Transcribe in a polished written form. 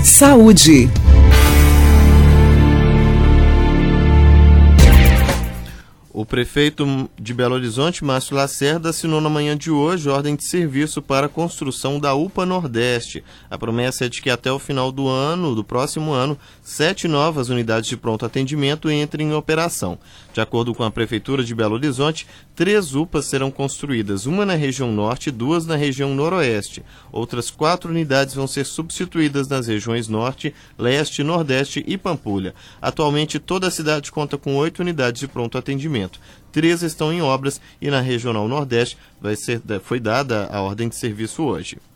Saúde. O prefeito de Belo Horizonte, Márcio Lacerda, assinou na manhã de hoje ordem de serviço para a construção da UPA Nordeste. A promessa é de que até o final do próximo ano, 7 novas unidades de pronto atendimento entrem em operação. De acordo com a Prefeitura de Belo Horizonte, 3 UPAs serão construídas, uma na região norte e 2 na região noroeste. Outras 4 unidades vão ser substituídas nas regiões norte, leste, nordeste e Pampulha. Atualmente, toda a cidade conta com 8 unidades de pronto atendimento. 3 estão em obras e na Regional Nordeste foi dada a ordem de serviço hoje.